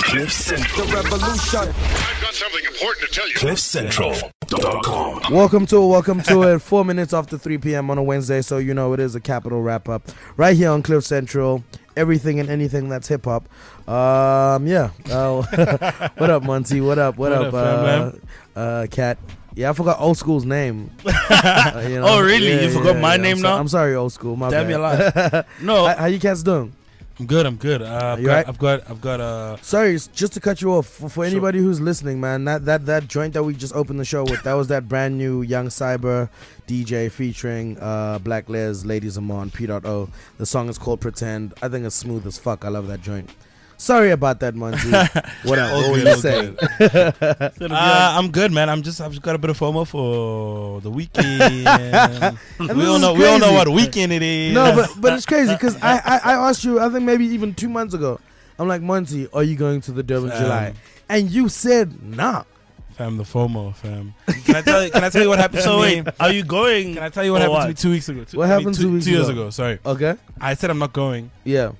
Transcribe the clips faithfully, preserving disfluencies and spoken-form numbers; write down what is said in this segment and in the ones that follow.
Cliff Central. The revolution. I've got something important to tell you. cliff central dot com. Welcome to it, welcome to it. Four minutes after three p.m. on a Wednesday, so you know it is a capital wrap-up. Right here on Cliff Central, everything and anything that's hip-hop. Um, yeah. Uh, what up, Monty? What up? What, What up, up, uh, uh, Cat? Yeah, I forgot Old School's name. uh, you know? Oh, really? Yeah, You forgot yeah, my yeah. name I'm now? So, I'm sorry, Old School. My Damn bad. your life. No, how, how you cats doing? I'm good. I'm good. Uh, I've, You got, right? I've got. I've got. Uh, Sorry, s- just to cut you off, for, for Sure. anybody who's listening, man, that, that that joint that we just opened the show with, that was that brand new Young Cyber D J featuring uh, Black Les, Ladies Amon, P O. The song is called Pretend. I think it's smooth as fuck. I love that joint. Sorry about that, Monty. What up? All What were good, you all saying? uh, I'm good, man. I'm just. I've just got a bit of FOMO for the weekend. we this all is know. We all know crazy. what weekend it is. No, but but it's crazy because I, I, I asked you, I think maybe even two months ago, I'm like, Monty, are you going to the Durban Fam. July? And you said, nah. fam, the FOMO, fam. Can I tell you? Can I tell you what happened So to wait, me? are you going? Can I tell you what or happened what? to me two weeks ago? Two, What I mean, happened two, two weeks two years ago? ago? Sorry, Okay? I said I'm not going. Yeah.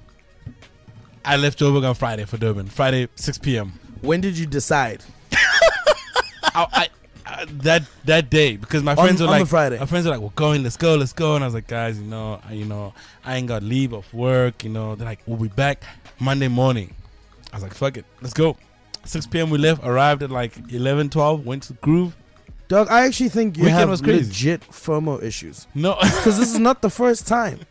I left Joburg on Friday for Durban. Friday, six p.m. When did you decide? I, I, I, that that day because my On- friends were on the like, Friday. my friends were like, "We're going, let's go, let's go," and I was like, "Guys, you know, I, you know, I ain't got leave of work, you know." They're like, "We'll be back Monday morning." I was like, "Fuck it, let's go." six p.m. we left, arrived at like eleven, twelve, went to Groove. Dog, I actually think you Weekend have was crazy. legit FOMO issues. No, Because this is not the first time.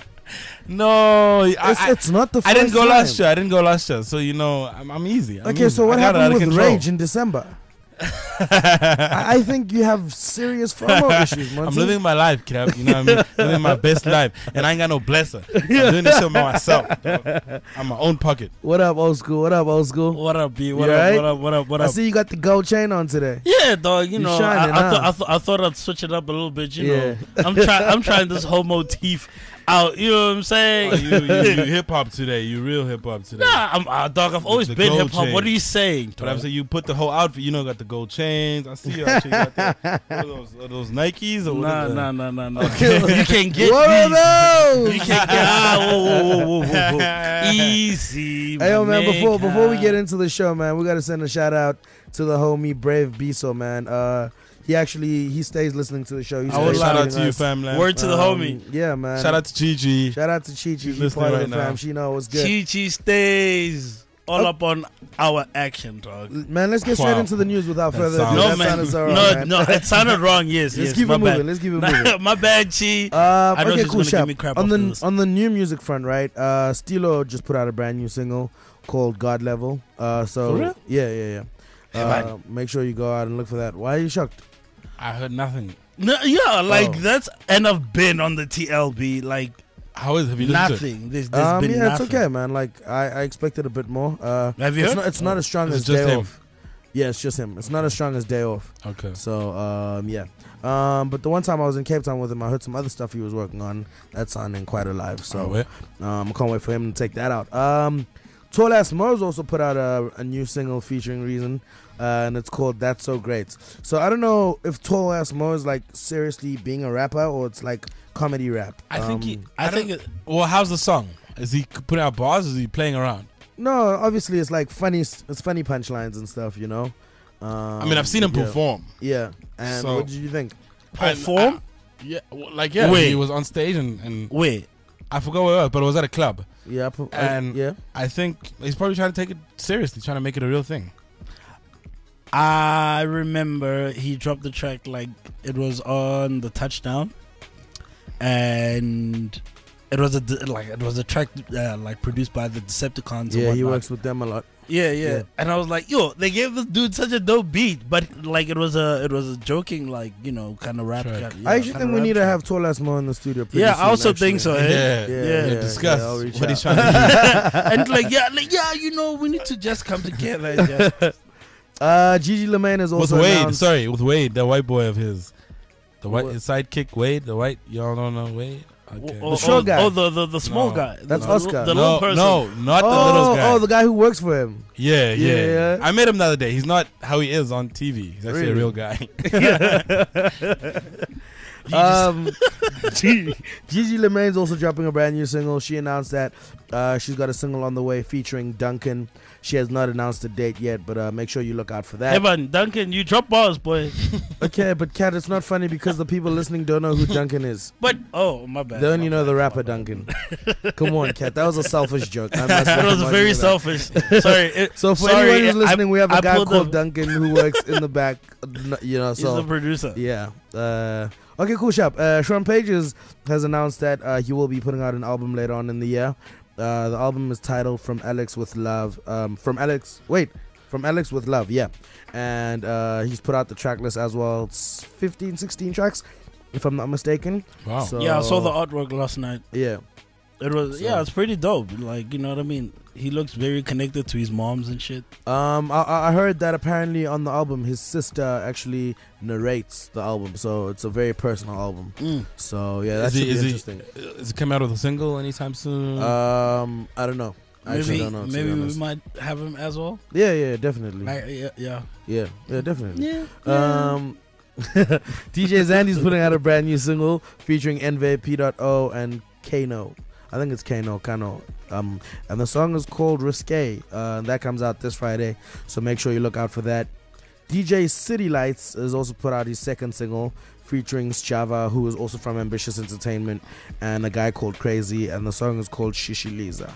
no, I, It's, I, it's not the first I didn't go time. last year. I didn't go last year, so you know, I'm, I'm easy. I'm Okay, easy. so what I got it happened out of with control. Rage in December? I, I think you have serious FOMO issues, man. I'm living my life, kid. You know what I mean? Living my best life. And I ain't got no blesser. I'm doing this shit by myself. Dog. I'm my own pocket. What up, Old School? What up, Old School? What up, B? What You up? right? What up? What up? What I up? see you got the gold chain on today. Yeah, dog. You You know, shining, I, I, huh? thought, I, thought I thought I'd switch it up a little bit. You Yeah. know, I'm trying. I'm trying this whole motif out. You know what I'm saying? Oh, you, you, you hip hop today. You real hip hop today. Nah, I'm uh, dog. I've always the been gold hip hop. chain. What are you saying? But I'm dog? saying you put the whole outfit. You know, got the gold chains. I see you actually got the, what are those, are those Nikes or what Nah, are the- nah, nah, nah, nah. You can't get What are these. those? You can't get. Ah, whoa, whoa, whoa, whoa, whoa, whoa. Easy. Hey, yo, my man, before before we nigga. get into the show, man, we got to send a shout out to the homie Brave Biso, man. Uh, he actually, he stays listening to the show. He I would stays shout out tweeting to you, us. fam. man. Word to the Um, homie. Yeah, man. Shout out to Gigi. Shout out to Chi Chi. She's She's listening part of right the fam. now. She knows what's good. Chi Chi stays all Oh. up on our action, dog. Man, let's get straight Wow. into the news without That further ado. sounds- No, That man. sounded so wrong, no, man. no, it sounded wrong. Yes, Let's yes. keep my it moving. bad. Let's keep it moving. my bad, Chi. Um, I know okay, she's cool. gonna Shab. give me crap on after the this. on the new music front, right? Uh, Stilo just put out a brand new single called God Level. Uh, so For real? yeah, yeah, yeah. Hey, Uh, man. make sure you go out and look for that. Why are you shocked? I heard nothing. No, yeah, like Oh. that's and I've been on the T L B, like How is? Have you listened to it? nothing. There's, there's Um, been yeah, nothing. it's okay, man. Like I, I expected a bit more. Uh, Have you it's heard? not, it's not as strong Is it as just Day him? Off. Yeah, it's just him. It's not as strong as Day Off. Okay. So um, yeah. Um, but the one time I was in Cape Town with him, I heard some other stuff he was working on. That's sounding quite alive. So Oh, wait. um, I can't wait for him to take that out. Um, Tall Ass Mo's also put out a, a new single featuring Reason, uh, and it's called That's So Great. So I don't know if Tall Ass Mo is like seriously being a rapper or it's like comedy rap. I think he. Um, I, I, think think. it, Well, how's the song? Is he putting out bars? Or is he playing around? No, obviously it's like funny. It's funny punchlines and stuff, you know. Um, I mean, I've seen him yeah, perform. Yeah, and So- what did you think? perform. Yeah, well, like yeah, Wait. he was on stage and, and Wait, I forgot where it was, but it was at a club. Yeah, I pu- I- And- yeah. I think he's probably trying to take it seriously, trying to make it a real thing. I remember he dropped the track like it was on the Touchdown, and it was a d- like it was a track uh, like produced by the Decepticons. Yeah, and he whatnot. works with them a lot. Yeah, yeah, Yeah. And I was like, yo, they gave this dude such a dope beat, but like it was a it was a joking like you know kind of rap. Track. kind- yeah, I actually kinda think we rap need to track. have Tall Ass Mo in the studio. pretty Yeah, I soon, also actually. think so. Yeah, eh? yeah, yeah, yeah, discuss yeah, I'll reach what he's out. trying to do. and like yeah, like yeah, you know, we need to just come together. And just, Uh, Gigi Lemaine is With also Wade, announced- sorry, with Wade, the white boy of his, the white What? his sidekick Wade, the white. Y'all don't know Wade. Okay. oh, short oh, guy. Oh, the the, the small No. guy. That's the, Oscar. The no, little person. no, not the oh, little guy. oh, the guy who works for him. yeah, yeah, Yeah, yeah. I met him the other day. He's not how he is on T V. He's actually Really? a real guy. Um, Gigi Gigi Lemaine's also dropping a brand new single. She announced that uh, she's got a single on the way featuring Duncan. She has not announced a date yet, but uh, make sure you look out for that. Evan, Duncan, you drop balls, boy. Okay, but Kat, it's not funny because the people listening don't know who Duncan is. But oh, my bad. They only my know bad, the rapper my bad. Duncan. Come on, Kat. That was a selfish joke. I must It was remind very you of that. selfish. Sorry. It, So for sorry, anyone who's I- listening, we have a I guy pulled called the- Duncan who works in the back. You know, He's so the producer. yeah. Uh, okay, cool, Shop. Uh, Sean Pages has announced that uh, he will be putting out an album later on in the year. Uh, the album is titled "From Alex with Love." Um, from Alex, wait, from Alex with Love, yeah. And uh, he's put out the track list as well. It's fifteen, sixteen tracks, if I'm not mistaken. Wow. So, Yeah, I saw the artwork last night. Yeah. It was So- yeah, it's pretty dope. Like, you know what I mean? He looks very connected to his moms and shit. Um, I, I heard that apparently on the album, his sister actually narrates the album, so it's a very personal album. Mm. So yeah, that Is should he- be is he- interesting. Is it coming out with a single anytime soon? Um, I don't know. I actually Maybe don't know. to be maybe we honest. might have him as well. Yeah, yeah, definitely. Like, yeah, yeah. Yeah, yeah, definitely. Yeah. Um, D J Zandy's putting out a brand new single featuring Envy, P O, and Kano. I think it's Kano, Kano. Um, and the song is called Risque. Uh, and that comes out this Friday, so make sure you look out for that. D J City Lights has also put out his second single featuring Java, who is also from Ambitious Entertainment, and a guy called Crazy, and the song is called Shishiliza.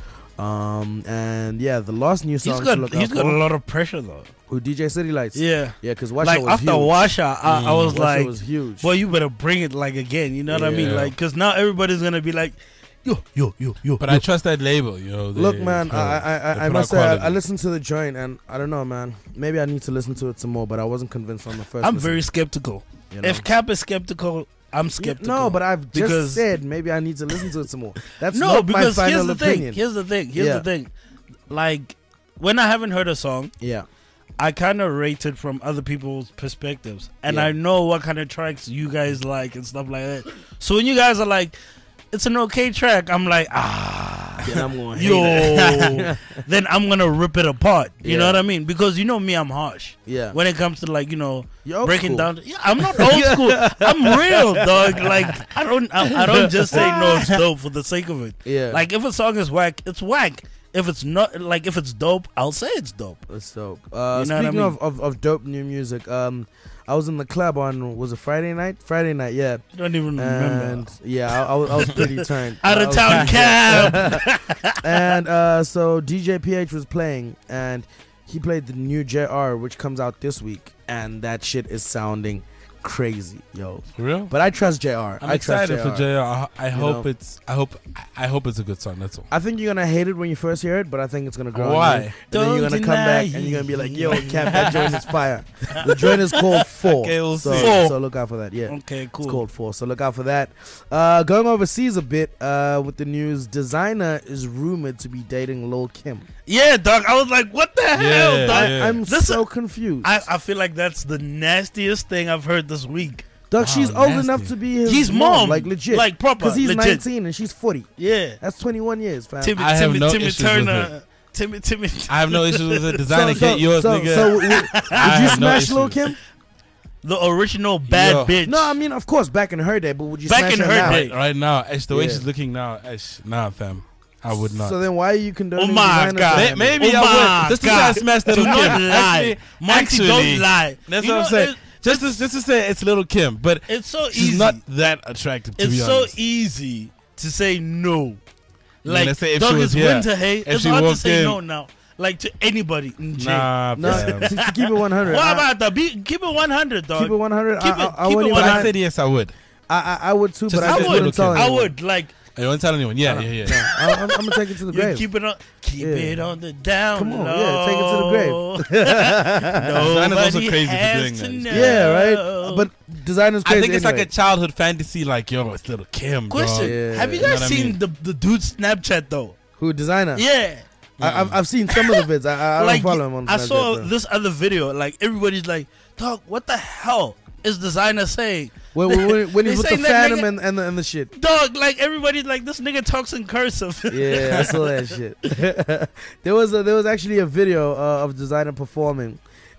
Um, and yeah, the last new song He's to got look he's out got a for, lot of pressure though. who D J City Lights. Yeah. Yeah, because Washa Like was after huge. Washa, I, I Mm. was Washa like, was huge. boy, you better bring it like again. You know what I mean? Yeah. Like, cause now everybody's gonna be like, yo, yo, yo, yo. but yo. I trust that label, you know. they Look, man, put I out- I, I, they I put must out say I, quality. I listened to the joint, and I don't know, man. Maybe I need to listen to it some more, but I wasn't convinced on the first. I'm listen, very skeptical. you know? If Cap is skeptical, I'm skeptical. No, but I've just Because- said maybe I need to listen to it some more. That's no, not because my here's final the opinion. thing. Here's the thing. Here's Yeah. the thing. Like, when I haven't heard a song, Yeah, I kind of rate it from other people's perspectives, and Yeah. I know what kind of tracks you guys like and stuff like that. So when you guys are like, "It's an okay track," I'm like, ah, then I'm going. yo, then I'm gonna rip it apart. You know Yeah. what I mean? Because you know me, I'm harsh Yeah, when it comes to like you know You're old breaking school. down. Yeah, I'm not old school. I'm real, dog. Like I don't, I, I don't just say no, it's dope for the sake of it. Yeah, Like if a song is whack, it's whack. If it's not, like if it's dope, I'll say it's dope. that's dope. Uh, You know what I speaking mean? of, of of dope new music, um, I was in the club on was it Friday night? Friday night, yeah. I don't even remember. And yeah, I, I was I was pretty turned. Out I of was town pretty- cab. and uh, so D J P H was playing, and he played the new J R, which comes out this week, and that shit is sounding crazy, yo. For real? But I trust J R. I'm I trust excited J R. for J R. I, I hope know? it's. I hope. I hope it's a good song. That's all. I think you're gonna hate it when you first hear it, but I think it's gonna grow. on Why? you. And then you're Don't gonna come back deny and you're gonna be like, it. "Yo, Cap, that joint is fire." The joint is called Four. Okay, we'll so, see. Four. so look out for that. Yeah. Okay, cool. It's called Four, so look out for that. Uh, going overseas a bit uh, with the news, Designer is rumored to be dating Lil Kim. Yeah, dog. I was like, what the hell, Yeah, dog? I, yeah. I'm This- so confused. I, I feel like that's the nastiest thing I've heard this week. Dog, Wow, she's old nasty. enough to be his, His mom, mom, like legit, like proper, because he's legit. nineteen and she's forty. Yeah. That's twenty-one years, fam. Timmy, I have Timmy, no Timmy issues with Turner. Timmy, Timmy. I have no issues with it. Designer so, get yours, so, nigga. so, w- would I you have no smash Lil issues. Kim? The original bad Yo. bitch. No, I mean, of course, back in her day, but would you Back smash in her, her now? day. right, right now, Ash, the way Yeah. she's looking now, Ash, nah, fam. I would not. So then, why are you condoning Oh my Designer God. to May- him? maybe Oh I my would. Just to God. say I smashed little Do Kim. not lie. Actually, Monty, actually, don't lie. That's You what I'm know, saying. it- Just to, just to say it's little Kim, but It's so she's easy. not that attractive, to it's be so honest. easy to say no. Yeah, Like, let's say if dog, she was it's here, winter, hey. if It's she hard to walked say in- no now. Like to anybody in jail. Nah, No, fam. to, to keep it one hundred. What I, about the be, keep it one hundred, dog? keep it one hundred? Keep I, it- I, I keep wouldn't it even. But I I, said yes, I would. I, I would too, Just but to I I just say wouldn't would. tell I anyone. would like I don't tell anyone. Yeah, Uh, yeah, yeah. I, I'm, I'm gonna take it to the you grave. keep it on, keep Yeah. it on the down. Come on, low. yeah, take it to the grave. Designer's also Nobody crazy for has doing to that. know. Yeah, right. But designer's crazy. I think it's anyway. like a childhood fantasy. Like, yo, it's little Kim. Question: Dog. Yeah. have you You know guys what I seen mean? the the dude's Snapchat though? who designer. Yeah, I, I've, I've seen some of the vids. I, I, I don't like follow him on. I Snapchat, saw though. this other video. Like everybody's like, "Dog, what the hell is designer saying?" when, when, when, when They he's with say the that Phantom nigga- and, and the and the shit. Dog, like everybody's like, "This nigga talks in cursive." Yeah, I saw that shit. there was a, there was actually a video uh, of designer performing,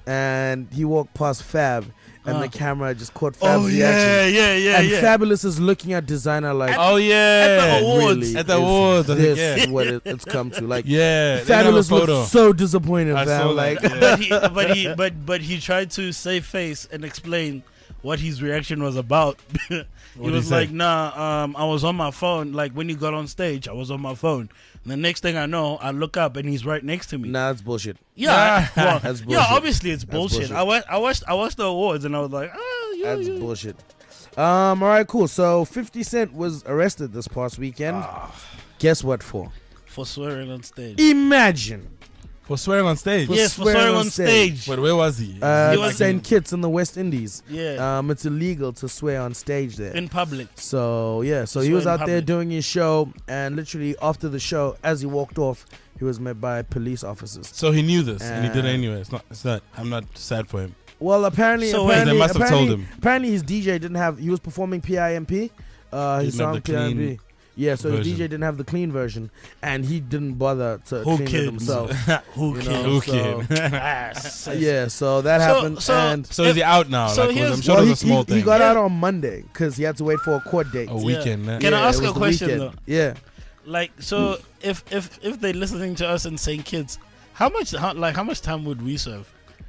and he walked past Fab, and Uh. the camera just caught Fab's Oh reaction. yeah, yeah, yeah, and yeah. Fabulous is looking at Designer like, Oh yeah, at the awards. really, At the is awards, I think, this yeah. what it, it's come to? Like, yeah. they Fabulous have a photo. looks so disappointed, I fam. saw Like, that, yeah. but he, but he, but but he tried to save face and explain what his reaction was about. he did he was say? like, "Nah, um, I was on my phone. Like when you got on stage, I was on my phone. And the next thing I know, I look up and he's right next to me. nah, it's bullshit. Yeah, I- well, That's yeah. bullshit. Obviously, it's That's bullshit. bullshit. I watched, I watched, I watched the awards, and I was like, oh, yeah, That's yeah. bullshit. Um, all right, cool. So fifty Cent was arrested this past weekend. Ah. Guess what for? For swearing on stage. Imagine. For swearing on stage. For Yes, for swearing swearing on on stage. stage. But where was he? Uh, He was Saint in- Kitts in the West Indies. Yeah, Um, it's illegal to swear on stage there. in public. So yeah, so he Swear was in out there public. doing his show, and literally after the show, as he walked off, he was met by police officers. So he knew this, and he did it Uh, anyway. It's not. It's not. I'm not sad for him. Well, apparently, So wait, apparently, they must have apparently, told him. apparently his D J didn't have. He was performing P I M P. Uh, He his didn't have song the P I M P. clean Yeah, so his version. D J didn't have the clean version, and he didn't bother to Who clean it cares? himself. Who You cares? know, Who so- cares? Yeah, so that So- happened, so- and So is he out now? So like, 'cause here's- I'm sure well, it he, was a small he, thing. he got Yeah. out on Monday because he had to wait for a court date. a weekend. Yeah. eh? Can I Yeah, ask it a was the question, weekend. though? Yeah. Like, so if if if they're listening to us and Saint Kitts, how much how, like how much time would we serve?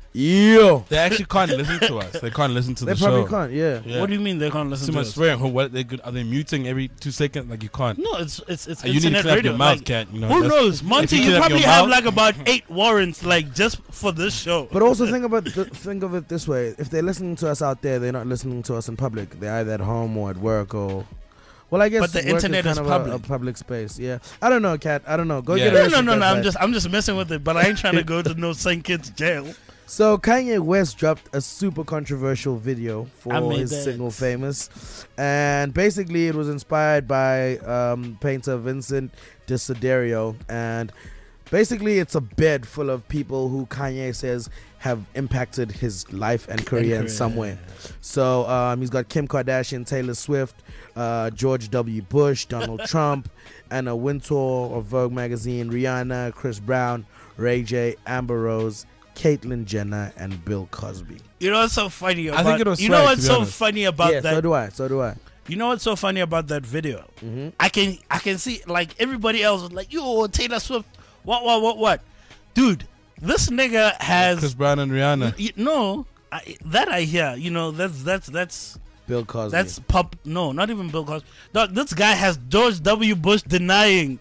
Yo. They actually can't listen to us. They can't listen to They the probably show. can't, yeah. Yeah. What do you mean they can't listen Too to much us? swearing. Who- What they could, are they muting every two seconds? Like you can't. No, it's it's it's Uh, you need to internet clean up radio. your mouth, like, cat. You know. who that's- knows, Monty? you You, clean up probably your have mouth- like about eight warrants, like just for this show. But also think about the, think of it this way: if they're listening to us out there, they're not listening to us in public. They're either at home or at work or. Well, I guess But the work internet is is kind of a- public. A, public space. Yeah, I don't know, Cat. I don't know. Go Yeah. get no, arrested. no, no, no. that I'm side. just I'm just messing with it, but I ain't trying to go to no Saint Kitts jail. So Kanye West dropped a super controversial video I for made his that. single "Famous," and basically it was inspired by um, painter Vincent Desiderio, and basically it's a bed full of people who Kanye says have impacted his life and career in some way. So um, he's got Kim Kardashian, Taylor Swift, uh, George W. Bush, Donald Trump, Anna Wintour of Vogue magazine, Rihanna, Chris Brown, Ray J, Amber Rose, Caitlyn Jenner, and Bill Cosby. You know what's so funny about? think it was you know swag, what's to be so honest. funny about yeah, that? so do I. So do I. You know what's so funny about that video? Mm-hmm. I can I can see like everybody else was like, yo, Taylor Swift, what what what what, dude, this nigga has Chris Brown and Rihanna. y- no I, that I hear. You know that's that's that's Bill Cosby. that's pop. No, not even Bill Cosby. Dog, this guy has George W. Bush denying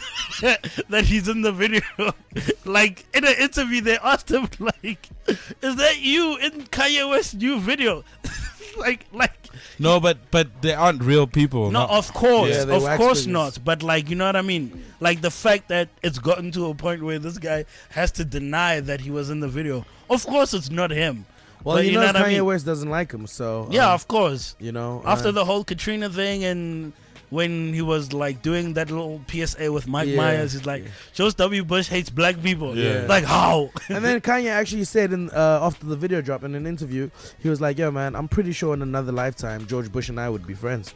that he's in the video. Like in an interview, they asked him like, "Is that you in Kanye West's new video?" like like. No, but but they aren't real people. No, not- of course, Yeah, they of wax course figures. not. But like, you know what I mean? Like the fact that it's gotten to a point where this guy has to deny that he was in the video. Of course, it's not him. well, but you, you know, know what I Kanye mean? West doesn't like him, so Yeah, um, of course. you know, After uh, the whole Katrina thing and when he was like doing that little P S A with Mike Yeah. Myers, he's like, George W. Bush hates black people. Yeah. Like how? and then Kanye actually said in uh, after the video drop in an interview, he was like, "Yo, man, I'm pretty sure in another lifetime, George Bush and I would be friends."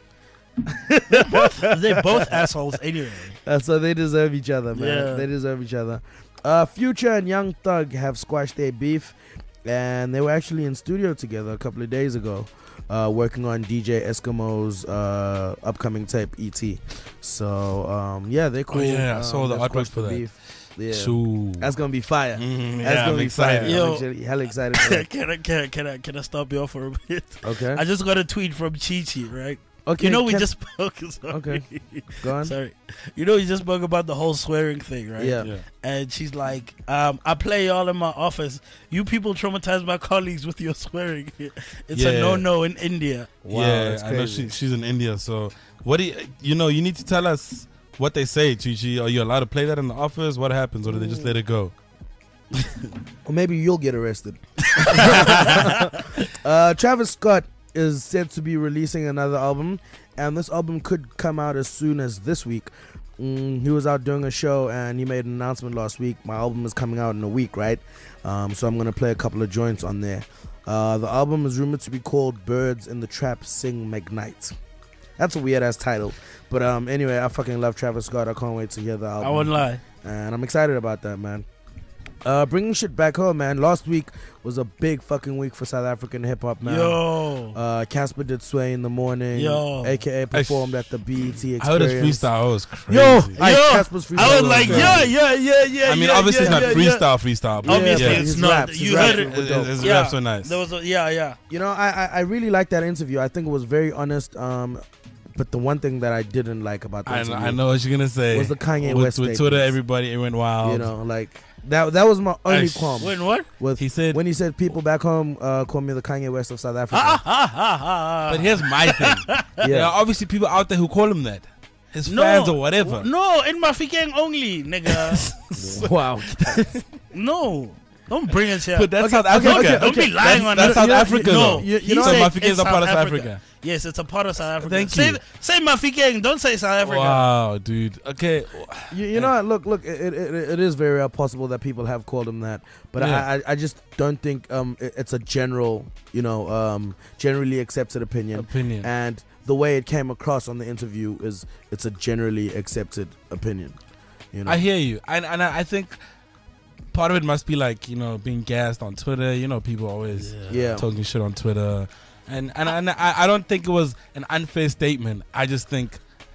They're both assholes anyway. Uh, so they deserve each other, man. Yeah. They deserve each other. Uh, Future and Young Thug have squashed their beef, and they were actually in studio together a couple of days ago, uh, working on D J Eskimo's uh, upcoming tape E T. So um, yeah, they're cool. yeah, I saw Um, the they've artwork squashed for the that. beef. Yeah, Shoo. that's gonna be fire. Mhm, That's yeah, gonna I'm be excited. fire. Yo. I'm actually hella excited for that. can, I, can, I, can, I, can I stop you off for a bit? Okay. I just got a tweet from Chi Chi, right? Okay. You know, we can- just spoke. Sorry. Okay. Go on. Sorry. You know, we just spoke about the whole swearing thing, right? Yeah. Yeah. And she's like, um, I play y'all in my office. You people traumatize my colleagues with your swearing. It's a Yeah. no-no in India. Wow, yeah, that's I know crazy. she, she's in India. So what do you, you know? You need to tell us what they say, Chi Chi. Are you allowed to play that in the office? What happens, or do they just let it go? Or maybe you'll get arrested. uh, Travis Scott is said to be releasing another album, and this album could come out as soon as this week. Mm, he was out doing a show, and he made an announcement last week. My album is coming out in a week, right? Um, so I'm gonna play a couple of joints on there. Uh, the album is rumored to be called "Birds in the Trap Sing McKnight." That's a weird ass title, but um, anyway, I fucking love Travis Scott. I can't wait to hear the album. I wouldn't lie. And I'm excited about that, man. Uh, bringing shit back home, man. Last week was a big fucking week for South African hip hop, man. Yo. Uh, Casper did Sway in the morning. Yo. A K A performed at the B E T Experience. I heard his freestyle. It was crazy. Yo, Like, yo, Casper's freestyle I was was like, crazy. yeah, yeah, yeah, yeah. I mean, yeah, obviously yeah, it's not yeah, yeah. freestyle, freestyle. But Obviously, but yeah, his it's not. raps, his You raps heard it. were dope. his Yeah. raps were nice. There was a, yeah, yeah. You know, I, I I really liked that interview. I think it was very honest. Um, but the one thing that I didn't like about the I, interview, I know what you're gonna say. was the Kanye with, West with Twitter, statements. everybody it went wild. you know, like that that was my only Ish. qualm. When what? With He said- when he said people back home uh, call me the Kanye West of South Africa. Ha ha ha ha. But here's my thing. Yeah. There are obviously people out there who call him that. His No, fans or whatever. No, in Mafikeng only, nigga. Wow. No, don't bring us here. But that's Okay, South okay, Africa. okay, Don't be okay. lying That's, on that's us. South You know, Africa, no, though. you- you he know- so said Mafikeng it's is a part of South Africa. Africa. Yes, it's a part of South Africa. Thank say, you. Say Mafikeng. Don't say South Africa. Wow, dude. Okay. You, you know, what? look, look. It, it, it is very well possible that people have called him that, but Yeah. I, I, I just don't think um it, it's a general, you know, um generally accepted opinion. Opinion. And the way it came across on the interview is it's a generally accepted opinion. You know, I hear you, and and I I think part of it must be like, you know, being gassed on Twitter. You know, people always yeah. talking shit on Twitter, and and and I, I don't think it was an unfair statement. I just think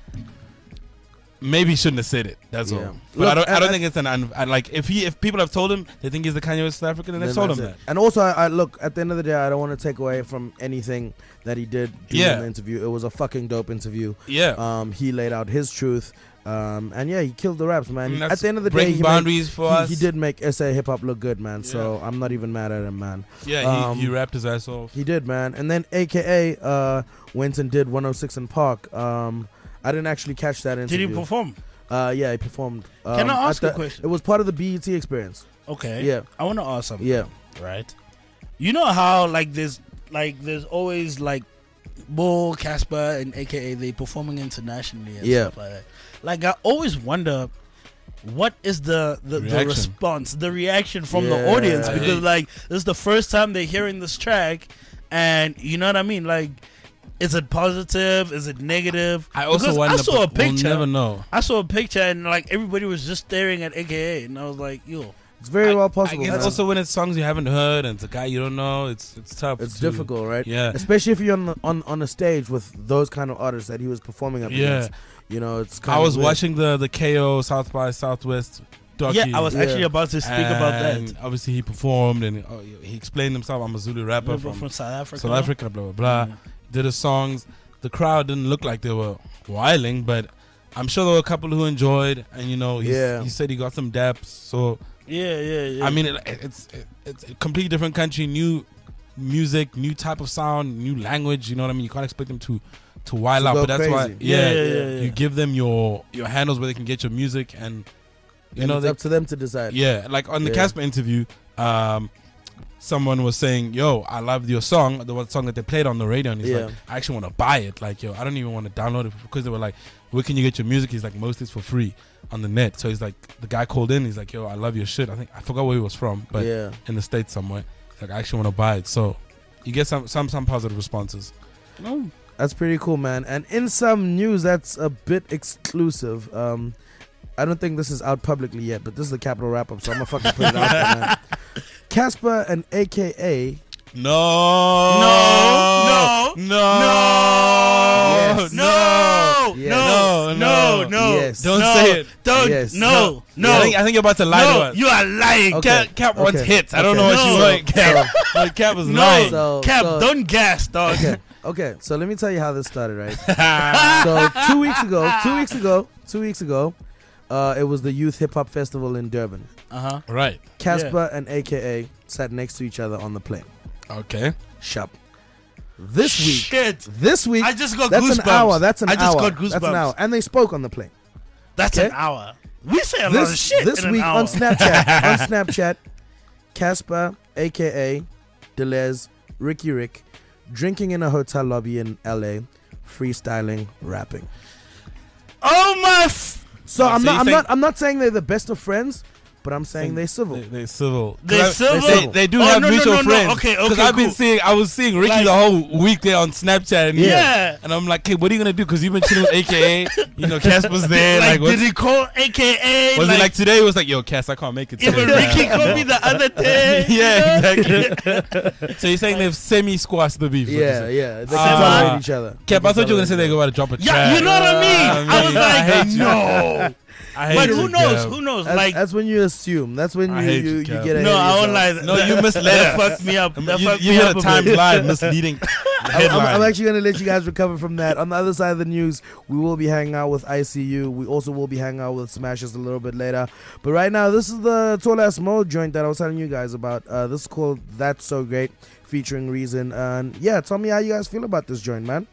maybe he shouldn't have said it. That's Yeah. all. But Look, I don't. I and- don't think it's an un, I, like if he if people have told him they think he's the Kanye West of South Africa, then they Then told him that's that. it. And also, I, I look at the end of the day, I don't want to take away from anything that he did do Yeah. in the interview. It was a fucking dope interview. Yeah. Um, he laid out his truth. Um, and yeah, he killed the raps, man. And At that's the end of the day, breaking he, made, boundaries for he, us. he did make S A hip hop look good, man. So I'm not even mad at him, man. Yeah, he, um, he rapped his ass off. He did, man. And then A K A uh, went and did one oh six in Park. Um, I didn't actually catch that Did interview. he perform? Uh, yeah, he performed. Um, Can I at ask the- a question? It was part of the B E T experience. Okay. Yeah, I want to ask something. yeah, Right. You know how like there's like there's always like Bull, Casper, and A K A they performing internationally and Yeah. stuff like that. Like I always wonder, what is the the, the Reaction. response, the reaction from Yeah. the audience? I Because hate- like this is the first time they're hearing this track, and you know what I mean. Like, is it positive? Is it negative? I also Because wonder. I saw a but we'll picture. never know. I saw a picture and like everybody was just staring at A K A, and I was like, yo. it's very I- well possible. I guess man. also when it's songs you haven't heard and it's a guy you don't know, it's it's tough. It's to- difficult, right? Yeah. Especially if you're on the, on on a stage with those kind of artists that he was performing up Yeah. against. You know, it's kind I of was weird. watching the the K O South by Southwest docu. Yeah, I was Yeah. actually about to speak about and that. Obviously, he performed and oh, he explained himself. I'm a Zulu rapper From, from, from South Africa. South Africa, blah blah blah. Yeah. Did his songs. The crowd didn't look like they were wiling, but I'm sure there were a couple who enjoyed. And you know, he's, Yeah. he said he got some daps. So Yeah, yeah, yeah. I mean, it, it's it, it's a completely different country, new music, new type of sound, new language. You know what I mean? You can't expect them to to wild To out, go but that's why, crazy. yeah, Yeah, yeah, yeah, yeah. you give them your your handles where they can get your music, and you And know it's they up to them to decide. yeah, like on the Yeah. Casper interview, um, someone was saying, "Yo, I love your song, the one song that they played on the radio," and he's Yeah. like, "I actually want to buy it. Like, yo, I don't even want to download it because they were like, where can you get your music?" He's like, most is for free on the net. So he's like, the guy called in, he's like, "Yo, I love your shit." I think I forgot where he was from, but yeah. in the States somewhere. He's like, I actually want to buy it. So you get some some some positive responses. no. That's pretty cool, man. And in some news that's a bit exclusive, um, I don't think this is out publicly yet, but this is the Capital Wrap Up, so I'm gonna fucking put it out there, man. Casper and A K A. No, No, no, no, Yes. No, Yes. no, no, No, no. Yes. Don't no, say it. Don't. Yes. No, no. I think, I think you're about to lie to no, us. you are lying. Okay. Cap, Cap wants Okay. hits. I don't Okay. know what No. you want. Cap, like, Cap was No. lying. So- Cap, so- don't gas, dog. Okay, okay. So let me tell you how this started, right? So two weeks ago, two weeks ago, two weeks ago, uh, it was the Youth Hip Hop Festival in Durban. Uh huh. Right. Casper and A K A sat next to each other on the plane. Okay. Shop. This week, Shit. this week, I just got that's goosebumps. an hour. That's an I just hour. got goosebumps. That's an hour. And they spoke on the plane. That's Okay. an hour. We say a lot of This, shit this in week an hour. on Snapchat, on Snapchat, Casper, A K A Deleuze, Ricky Rick, drinking in a hotel lobby in L A, freestyling, rapping. Oh my. F- So Oh, I'm so not, you I'm think- not, I'm not saying they're the best of friends, but I'm saying they civil. They, they civil. They I- civil? They, they do Oh, have no, no, mutual no, no. friends. Okay, okay, Because I've been cool. seeing, I was seeing Ricky Like- the whole week there on Snapchat. And Yeah. And I'm like, hey, what are you gonna do? Because you've been chilling with A K A. You know, Casper's there. Like, Like, what's, did he call A K A? was it like today? It was like, yo, Cass, I can't make it today. even man." Ricky called me the other day. Yeah, exactly. So you're saying they've semi-squashed the beef? is what you're Yeah, saying. yeah. They Ah. can tolerate each other. Cap, They I can thought you were gonna tolerate say they each go about to drop a Yeah, track. you know what I mean? Ah, I was man, I like, hate you. no. I hate But you, who knows? Cap. Who knows? That's, Like, that's when you assume. That's when I you hate you, you, you Cap. get ahead no, of I won't yourself. lie. No, That- you misled That us. fucked me up. That You, fucked you me hit up a a Times bit. Live misleading I'm, I'm, headline. I'm actually going to let you guys recover from that. On the other side of the news, we will be hanging out with I C U. We also will be hanging out with Smashes a little bit later. But right now, this is the Tall Ass Mo joint that I was telling you guys about. Uh, this is called That's So Great, featuring Reason. And yeah, tell me how you guys feel about this joint, man.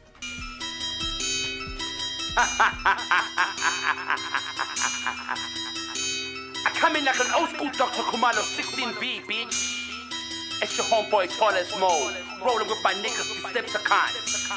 I come in like an old school Doctor Kumalo sixteen B, bitch. It's your homeboy Tallest Mo, rolling with my niggas, Decepticons.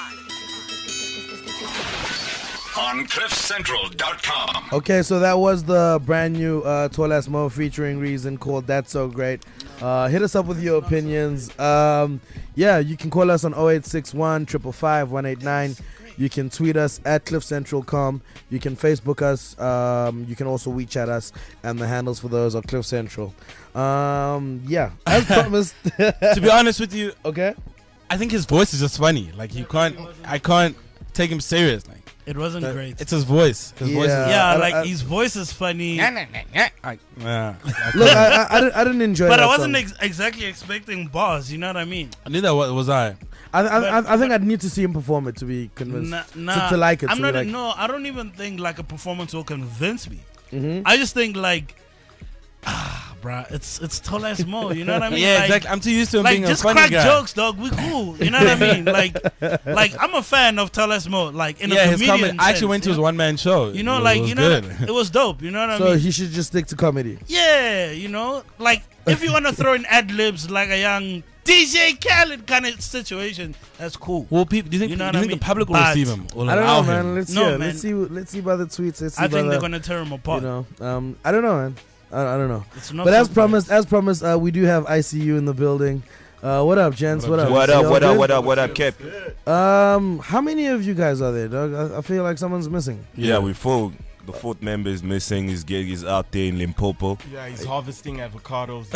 On cliff central dot com. Okay, so that was the brand new uh, Tall Ass Mo featuring Reason called That's So Great. Uh, hit us up with your opinions. Um, yeah, you can call us on oh eight six one, five five five, one eight nine. You can tweet us at cliff central dot com. You can Facebook us. Um, you can also WeChat us. And the handles for those are Cliff Central. Um, yeah, as promised. To be honest with you, Okay. I think his voice is just funny. Like you can't, I can't take him serious. Like It wasn't great. it's his voice. His voice is Yeah. yeah, I- like I- his voice is funny. like, yeah. Look, I, I, I, didn't, I didn't enjoy But that I wasn't song. ex- exactly expecting bars. You know what I mean? Neither wa- was I. I, I, I, but- I think I'd need to see him perform it to be convinced. Nah, to, nah, to like it. I'm to not. be like, no, I don't even think like a performance will convince me. Mhm. I just think like, ah, bruh, it's it's Tall Ass Mo. You know what I mean? Yeah, like, exactly. I'm too used to him Like being a just funny crack guy. jokes, dog. We cool. You know what I mean? Like, like I'm a fan of Tall Ass Mo. Like in Yeah, a his comedian comment. I actually sense, went to you his know? one man show. You know, It like was you know, good. it was dope. You know what I so mean? he should just stick to comedy. Yeah, you know, like if you want to throw in ad libs like a young D J Khaled kind of situation, that's cool. Well, people, do you think, You know do what you I think mean? the public will But- receive him? Will I don't allow know, man. him? Let's No, yeah, man. let's see. Let's see by the tweets. Let's see I by think the, they're gonna tear him apart. you know. Um, I don't know, man. I, I don't know. It's not But as so promised, as promised, uh, we do have I C U in the building. Uh, what up, gents? What up? What Y'all up, what up, good? what up, what up, Cap? Um, how many of you guys are there, dog? I, I feel like someone's missing. Yeah, we full. The fourth member is missing. His gig is out there in Limpopo. Yeah, he's harvesting avocados.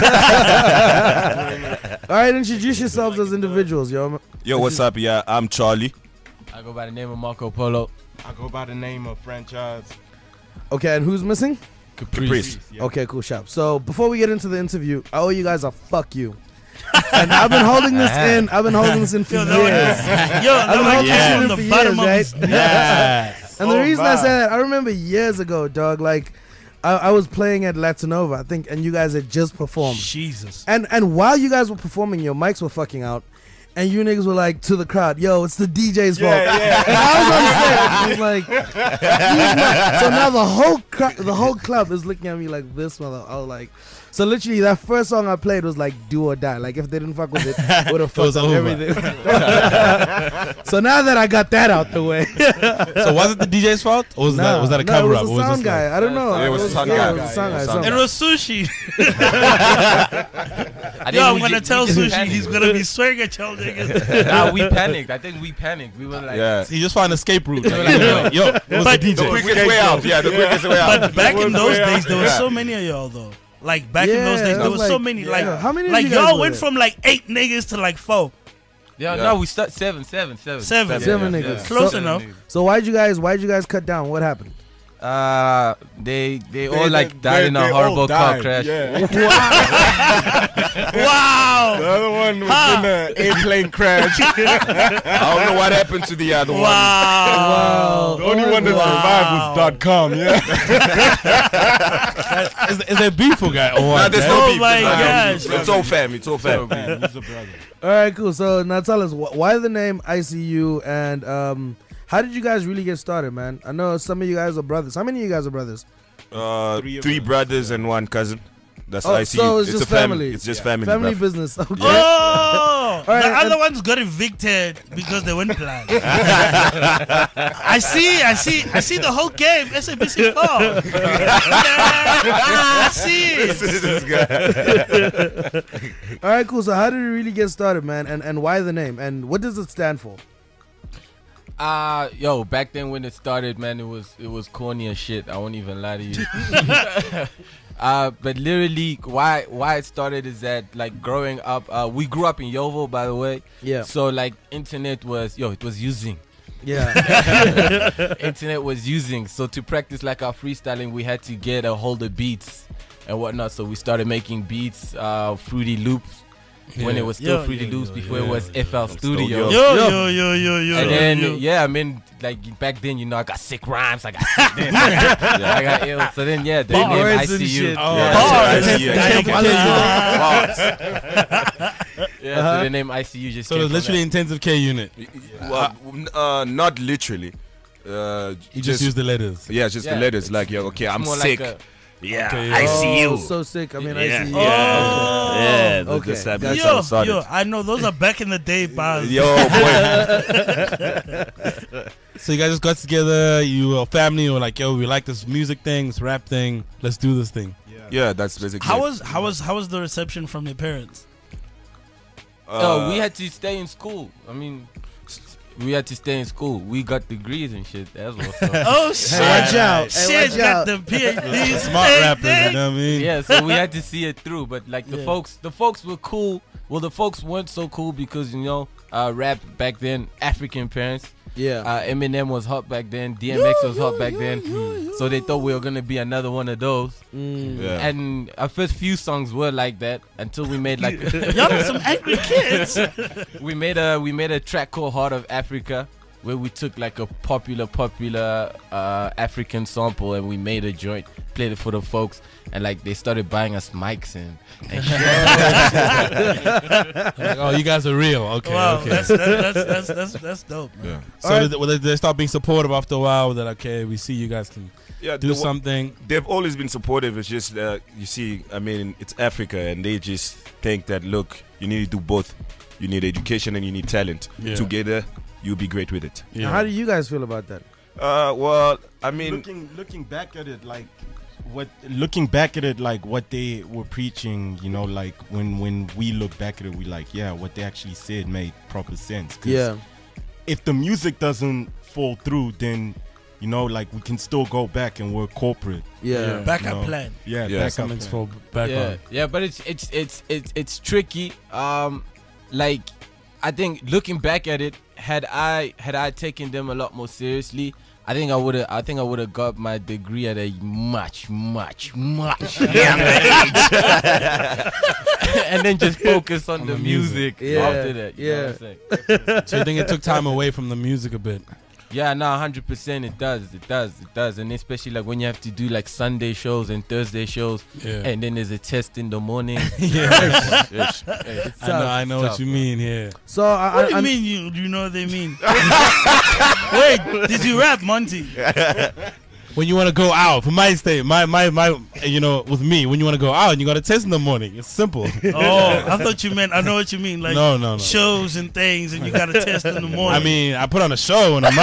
All right, introduce yourselves as individuals, yo. Yo, what's up? Yeah, I'm Charlie. I go by the name of Marco Polo. I go by the name of Franchise. Okay, and who's missing? Caprice. Yeah. Okay, cool, sharp. So before we get into the interview, I owe you guys a fuck you. And I've been holding this in. I've been holding this in for Yo, years. that one, yo, I've that been one holding came this from in the for bottom years, of right? his Yes. And the Oh, reason I man. say that, I remember years ago, dog. Like, I, I was playing at Latinova, I think, and you guys had just performed. Jesus. And and while you guys were performing, your mics were fucking out, and you niggas were like to the crowd, "Yo, it's the D J's fault." Yeah, yeah. And I was on stage. I was like, "These nuts." So now the whole cr- the whole club is looking at me like this mother. I was like, so literally that first song I played was like "Do or Die." Like if they didn't fuck with it, would have fucked was up over. everything. So now that I got that out the way, So was it the D J's fault, or was nah, that was that a no, cover it up? was Or a was sound this guy. like- I don't know. Yeah, it was a sound yeah, guy. it was a sound Yeah, guy. sound sound It guy. was sushi. I Yo, I'm we gonna ju- tell we just Sushi panicked. he's gonna be swearing at y'all niggas. Nah, we panicked. I think we panicked. We were like, Yeah. He just found an escape route. Like, yo, yo, it was But- the D J. The quickest way out. Yeah, the quickest way out. But back in was those way out. days, there were Yeah. so many of y'all though. Like back in Yeah, those days, that there was was so like- many. yeah. Like, How many of like you guys y'all were went there? from like eight niggas to like four, yeah, Yeah. no, we start seven, seven, seven. seven. Seven yeah, niggas. yeah. Close So- enough. So why'd you guys why'd you guys cut down? What happened? Uh, they they all They- like they- died they- in a they all horrible car died, crash. Yeah. The Wow! other one was in an airplane crash. I don't know what happened to the other one. Wow! The only one that survived was dot com. Yeah. Is, is there beef or guy or Nah, what? there's man? no Oh beef. my There's no gosh. beef. It's all fam. It's all fam. He's a brother. All right, cool. So now tell us wh- why the name I C U and um, how did you guys really get started, man? I know some of you guys are brothers. How many of you guys are brothers? Uh, Three of three us. brothers and one cousin. That's Oh, I C U. so it's a just fam- family. It's just Yeah. family. Family bruv. business. Okay. Oh! right, the other and- ones got evicted because they weren't planned. I see, I see, I see the whole game. S A B C four. I see it. All right, cool. So how did it really get started, man? And and why the name? And what does it stand for? Uh yo, back then when it started, man, it was it was corny as shit. I won't even lie to you. uh, but literally, why why it started is that like growing up, uh, we grew up in Yeovil, by the way. Yeah. So like, internet was yo, it was using. Yeah. Internet was using. So to practice like our freestyling, we had to get a hold of beats and whatnot. So we started making beats, uh, Fruity Loops. When Yeah. it was still Yo, Fruity yo, Loops yo, before yo. it was F L Still Studio. yo. Yo, yo, yo, yo, yo. And then yo. yeah, I mean, like back then, you know, I got sick rhymes, I got sick this, I got, I got ill. So then, yeah, they named Bars I and C U. shit. Yeah, Oh, so Bars. I C U. Yeah. Yeah, so the name I C U just So came it was from literally intensive K unit. Well, uh, not literally. Uh, You just, use the letters. yeah, just the Yeah. letters. Like, yeah, okay, that. I'm More sick. Like a, yeah, Okay, I yeah. see you. Oh, so sick. I mean, Yeah. I see. Oh. Yeah, the- Okay. the sab- That's that's how Yo, it started. yo, I know those are back in the day bars. Yo, boy. So you guys just got together, you were a family, or like, yo, we like this music thing, this rap thing, let's do this thing. Yeah, that's basically. How it. was how was how was the reception from your parents? oh, we had to stay in school. I mean, we had to stay in school. We got degrees and shit. That's what's up. Oh shit! watch out. Hey, Shit, watch got out. the PhDs. Smart Hey, rappers, hey. you know what I mean? Yeah, so we had to see it through. But like the Yeah. folks, the folks were cool. Well, the folks weren't so cool because you know, uh, rap back then, African parents. Yeah. Uh, Eminem was hot back then. D M X was hot back then. So they thought we were gonna be another one of those. Mm. Yeah. And our first few songs were like that until we made like Y'all are some angry kids. we made a we made a track called Heart of Africa, where we took like a popular popular uh, African sample and we made a joint, played it for the folks, and like they started buying us mics and, and shit. Like, oh, you guys are real. Okay, Wow, okay. that's, that's that's that's that's that's dope, man. Yeah. So Alright. did, well, they, they start being supportive after a while. That okay, we see you guys can Yeah, do the- something. They've always been supportive. It's just, uh, you see, I mean, it's Africa, and they just think that, look, you need to do both. You need education and you need talent. Yeah. Together, you'll be great with it. Yeah. How do you guys feel about that? Uh, well, I mean, looking looking back at it, like what looking back at it, like what they were preaching, you know, like when when we look back at it, we like, yeah, what they actually said made proper sense. 'Cause Yeah. if the music doesn't fall through, then you know, like we can still go back and work corporate. Yeah. Backup No. plan. Yeah, Yeah, backup Something's plan. for background. yeah, yeah, but it's it's it's it's it's tricky. Um, like I think looking back at it, had I had I taken them a lot more seriously, I think I would have. I think I would have got my degree at a much, much, much younger age, and then just focus on, On the, the music, music. Yeah, after that. You know what I'm saying? So you think it took time away from the music a bit? Yeah, no, one hundred percent it does. It does. It does. And especially like when you have to do like Sunday shows and Thursday shows, Yeah. and then there's a test in the morning. Yeah. It's- it's- I know. I know what tough, you bro. mean. Yeah. So I, What do I, you I'm- mean? You do you know what they mean? Wait, did you rap, Monty? When you want to go out, for my state, my my my, you know, with me, when you want to go out, and you got to test in the morning. It's simple. Oh, I thought you meant. I know what you mean. Like No, no, no. shows and things, and you got to test in the morning. I mean, I put on a show and I'm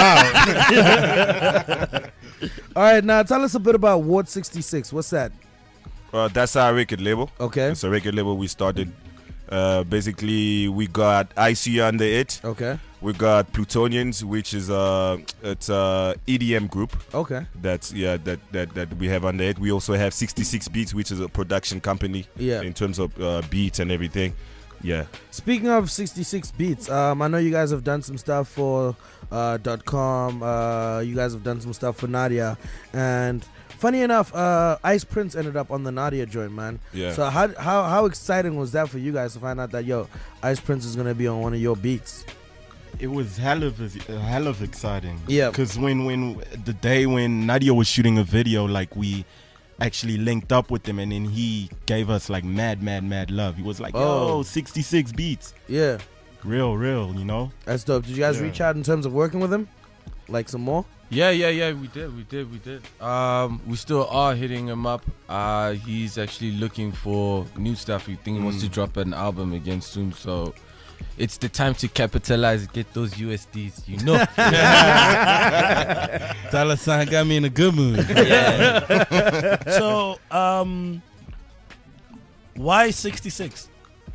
out. All right, now tell us a bit about Ward sixty-six. What's that? uh, that's our record label. Okay. It's a record label we started. Uh, basically, we got I C U under it. Okay. We got Plutonians, which is a it's a E D M group. Okay. That's yeah that, that that we have under it. We also have sixty-six Beats, which is a production company. Yeah. In terms of uh, beats and everything. Yeah. Speaking of sixty-six Beats, um, I know you guys have done some stuff for uh, .com. Uh, you guys have done some stuff for Nadia, and funny enough, uh, Ice Prince ended up on the Nadia joint, man. Yeah. So how how how exciting was that for you guys to find out that yo, Ice Prince is gonna be on one of your beats? It was hell of a, hell of exciting. Yeah. Because when when the day when Nadia was shooting a video, like we actually linked up with him, and then he gave us like mad, mad, mad love. He was like, Oh. "Yo, sixty-six beats, Yeah, real, real," you know. that's dope. Did you guys Yeah. reach out in terms of working with him, like some more? Yeah, yeah, yeah. We did, we did, we did. Um, we still are hitting him up. Uh, he's actually looking for new stuff. He think he wants to drop an album again soon. So it's the time to capitalize, get those U S Ds, you know. Dollar sign got me in a good mood. Yeah. So, um, why sixty-six?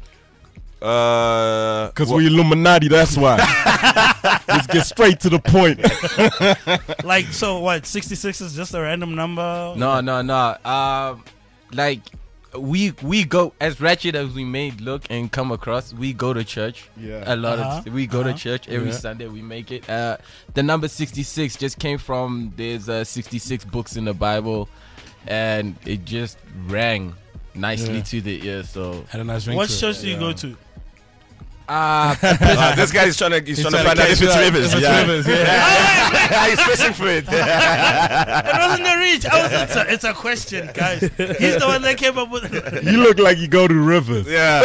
Uh, Because well, we Illuminati, that's why. Let's get straight to the point. Like, so what? sixty-six is just a random number? No, no, no. Um, like we we go as ratchet as we may look and come across. We go to church. Yeah. A lot Uh-huh, of we go uh-huh. to church every Yeah. Sunday. We make it. Uh, the number sixty-six just came from there's uh, sixty-six books in the Bible, and it just rang nicely Yeah. to the ear. So Had a nice ring What to it. church do you go to? uh, uh, this guy is trying to he's, trying, to trying find out to if it's catch rivers. up. If it's Yeah. rivers, yeah. He's fishing for it. It wasn't a reach. I was, it's, a, it's a question, guys. He's the one that came up with it. You look like you go to rivers. Yeah.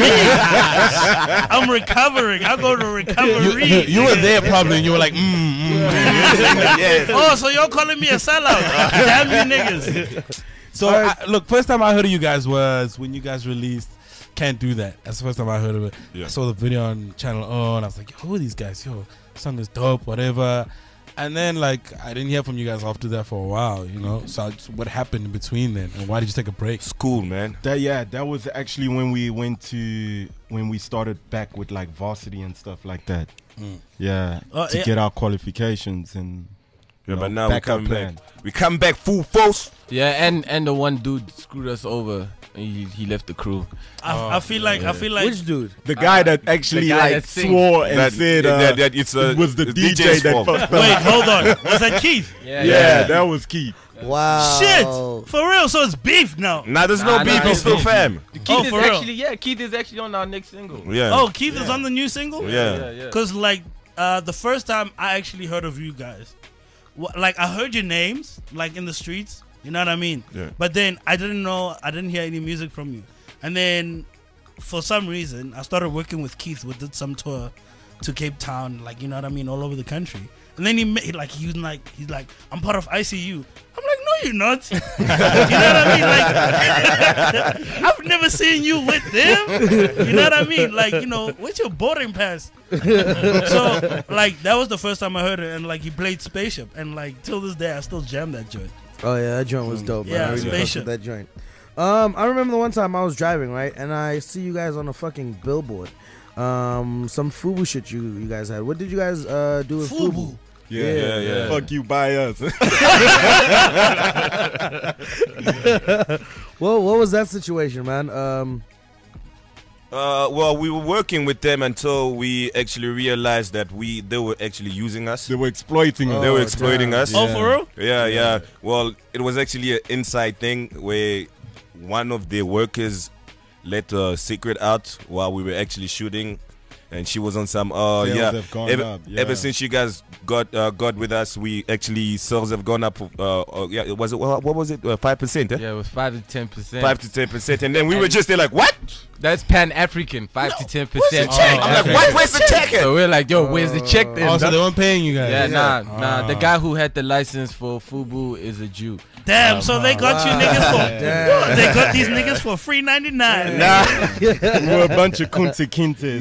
I'm recovering. I go to recovery. You, you were there probably, and you were like, mm, mm. yeah. Oh, so you're calling me a sellout? Damn you niggas. So, I, look, first time I heard of you guys was when you guys released Can't Do That. That's the first time I heard of it. Yeah. I saw the video on Channel O, and I was like, yo, who are these guys? Yo, song is dope, whatever. And then, like, I didn't hear from you guys after that for a while, you know? So, I just, what happened in between then? And why did you take a break? School, man. That yeah, that was actually when we went to when we started back with like varsity and stuff like that. Yeah, Oh, to yeah. get our qualifications and Yeah, No, but now we backup come plan. back. We come back full force. yeah, and and the one dude screwed us over. He, he left the crew. I, I feel like I feel like Which dude? the guy that actually guy like that sings. swore and That- said uh, that- that it's, uh, it was the it's D J DJ's that fault. fucked wait, up. hold on. Was that Keith? Yeah, Yeah, that was Keith. Wow. Shit, for real. So it's beef now. Nah, there's Nah, no beef. nah, He's still beef. fam. Keith Oh, is for real? actually yeah, Keith is actually on our next single. Yeah. Oh, Keith is on the new single. Yeah. yeah, yeah. Cause like uh, the first time I actually heard of you guys, wh- like I heard your names like in the streets. You know what I mean? Yeah. But then I didn't know. I didn't hear any music from you. And then for some reason I started working with Keith. We did some tour to Cape Town, like you know what I mean, all over the country. And then he made like he was like he's like I'm part of I C U. I'm like, no, you're not. You know what I mean? Like I've never seen you with them. You know what I mean? Like you know, what's your boarding pass? So like that was the first time I heard it, and like he played Spaceship, and like till this day I still jam that joint. Oh yeah, that joint was dope. man. Yeah, I really fucked Spaceship. with that joint. Um, I remember the one time I was driving, right, and I see you guys on a fucking billboard. Um, some Fubu shit you you guys had. What did you guys uh do with Fubu? Fubu. Yeah, Yeah, yeah. Fuck you, by us. Well, what was that situation, man? Um, Uh, well, we were working with them until we actually realized that we they were actually using us. They were exploiting us. They were Oh, exploiting damn. us. Oh, for real? Yeah, yeah. Well, it was actually an inside thing where one of the workers let a secret out while we were actually shooting, and she was on some. Uh, Sales yeah. have gone ever, up, yeah. ever since you guys got uh, got with us, we actually sales have gone up. Uh, uh yeah, it was it what was it? Five percent. Yeah, it was five to ten percent. Five to ten percent, and then we were just there like, what? That's Pan African, five to ten Where's the percent. check? I'm like, what? Where's the check? at? So we're like, yo, where's the check then? Oh, so they weren't paying you guys. yeah, nah, Ah. nah. The guy who had the license for Fubu is a Jew. Damn, so they got you niggas for Damn. they got these niggas for free ninety nine. Nah. We were a bunch of kunte kintes.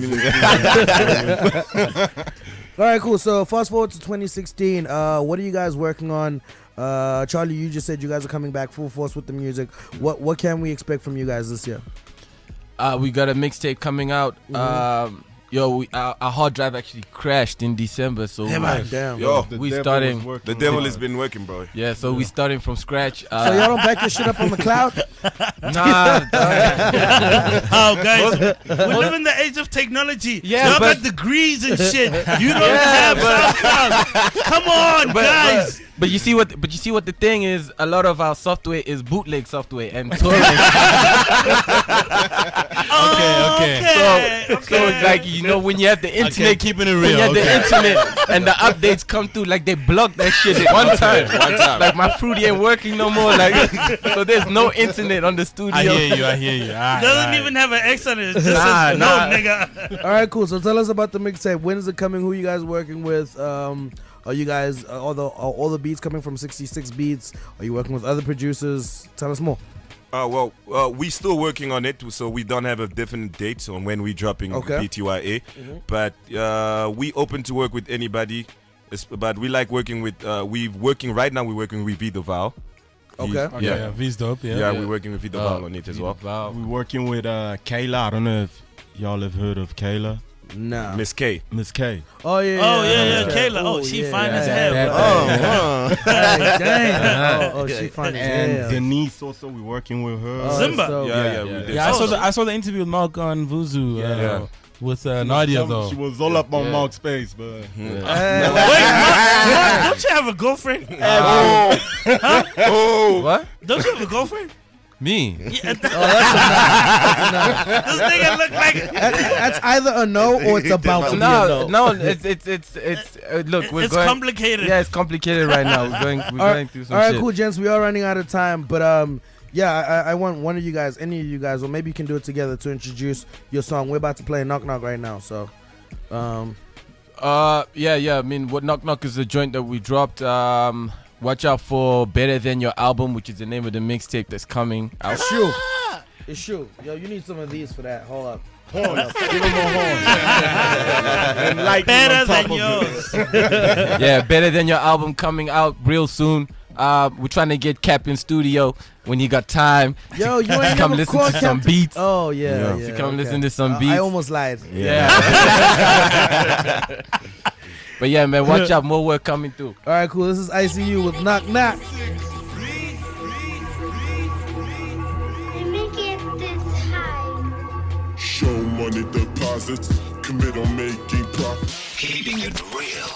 all right, cool. So fast forward to twenty sixteen. Uh, what are you guys working on? Uh, Charlie, you just said you guys are coming back full force with the music. What what can we expect from you guys this year? Uh, we got a mixtape coming out. Um, yo, we, our, our hard drive actually crashed in December, so Yeah, man. Damn. Yo, The we devil starting- was working the devil hard. has been working, bro. yeah, so we starting from scratch. Uh, So y'all don't back your shit up on the cloud? nah, dog. Oh, guys, we live in the age of technology. Yeah, Y'all but- got degrees and shit. You don't Yeah, have SoundCloud. Come on, But- guys. But you see what? But you see what the thing is. A lot of our software is bootleg software and torrent. Oh, okay. okay. So, so it's like you know when you have the Okay, internet, keeping it when real. you have Okay. the internet and the updates come through, like they block that shit at one time. One time. Like my fruity ain't working no more. Like so, there's no internet on the studio. I hear you. I hear you. All right, Doesn't all right. even have an X on it. It just Nah, says nah. no, nigga. All right, cool. So tell us about the mixtape. When is it coming? Who you guys working with? Um, are you guys uh, all the are all the beats coming from sixty-six Beats? Are you working with other producers? Tell us more. Uh, well, uh, we still working on it, so we don't have a definite date on when we dropping Okay. P T Y A. But uh, we open to work with anybody. It's- But we like working with. Uh, we working right now. We're working with Vito Val. He- Okay. Okay, yeah, Yeah. V's dope. Yeah. Yeah, we're working with Vito Uh, Val on it as well. Wow. We're working with uh, Kayla. I don't know if y'all have heard of Kayla. Nah. Miss K. Miss K. Oh yeah. Oh, yeah, yeah, yeah. Kayla. Oh, she fine as yeah, hell. yeah, bro. yeah. Oh, hey, damn. Oh, oh, she funny. And as hell. Denise also, we're working with her. Oh, Zimba. that's dope. Yeah, yeah, yeah, we yeah. did. Yeah, I Oh, saw so- the I saw the interview with Mark on Vuzu. Uh, Yeah. With uh, Nadia though. She was all up on Yeah. Mark's face, but Hey, Wait, Mark, Mark, don't you have a girlfriend? Oh, What? Don't you have a girlfriend? Me? Yeah, oh, that's this nigga look like. a, that's, that's either a no or it's about to be a No, no. no. It's it's it's it's. Uh, look, we're It's going. complicated. Yeah, it's complicated right now. We're going. We're All right, going through some all right, shit. cool, gents. We are running out of time, but um, yeah, I, I want one of you guys, any of you guys, or maybe you can do it together to introduce your song. We're about to play Knock Knock right now, so um, Uh, yeah, yeah. I mean, what Knock Knock is a joint that we dropped. Um, watch out for Better Than Your Album, which is the name of the mixtape that's coming out. it's true. It's true. Yo, you need some of these for that. Hold up. Hold up. Give him more horns. and lightning Better on top than of yours. it. Yeah, Better Than Your Album coming out real soon. Uh, we're trying to get Cap in studio when he got time. Yo, you ain't Come never listen called to some Captain- beats. Oh yeah, Yeah. yeah. To come okay. listen to some Uh, beats. I almost lied. Yeah. But yeah, man, watch out. More work coming through. All right, cool. This is I C U with Knock Knock. Let me get this high. Show money deposits. Commit on making profit. Keeping it real.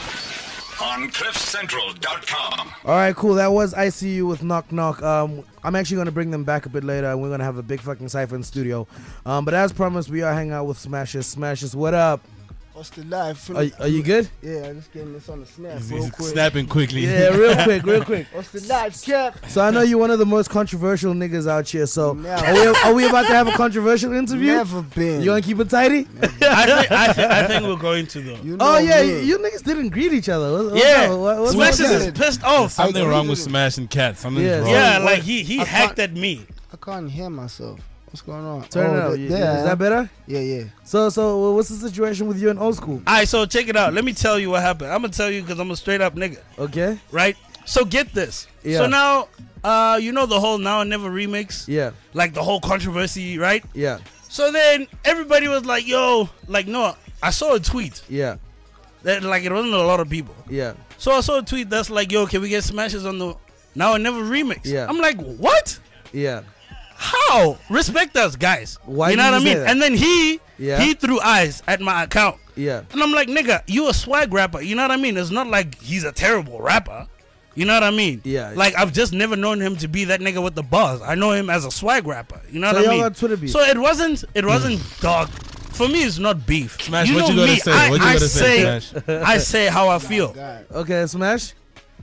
On cliff central dot com. All right, cool. That was I C U with Knock Knock. Um, I'm actually gonna bring them back a bit later, and we're gonna have a big fucking cipher in studio. Um, but as promised, we are hanging out with Smashes. Smashes, what up? What's the live? Are, are you good? Yeah, I'm just getting this on the snap He's, real he's quick. snapping quickly. Yeah, real quick, real quick. What's the live, Cap? So I know you're one of the most controversial niggas out here. So Never. are we, are we about to have a controversial interview? Never been. You gonna keep it tidy? I think, I, think, I think we're going to though. You know Oh yeah, me. you, you niggas didn't greet each other. What, what's Yeah. up? What, what's Smashes up? is pissed off. Something I- wrong with smashing cats. Something's Yeah. wrong. Yeah, What? like he he I hacked can't- at me. I can't hear myself. What's going on? Turn oh, it up. th- You- there. Is that better? Yeah, yeah. So so what's the situation with you in old school? All right, so check it out. Let me tell you what happened. I'm gonna tell you because I'm a straight up nigga, Okay. right? So get this. Yeah. So now, uh, you know the whole Now and Never remix, Yeah. like the whole controversy, right? Yeah. So then everybody was like, "Yo, like no." I saw a tweet Yeah. that like it wasn't a lot of people. Yeah. So I saw a tweet that's like, "Yo, can we get Smashes on the Now and Never remix?" Yeah. I'm like, "What? Yeah. How? Respect us, guys." Why you know did what I you say mean? that? And then he Yeah. he threw eyes at my account. Yeah. And I'm like, nigga, you a swag rapper. You know what I mean? It's not like he's a terrible rapper. You know what I mean? Yeah. Like, I've just never known him to be that nigga with the buzz. I know him as a swag rapper. You know So what I y'all mean? got Twitter beef. So it wasn't, it wasn't, dog. For me, it's not beef. Smash, you what know you gotta me. say? I, What you I gotta say, say, Smash? I say how I feel. God. Okay, Smash.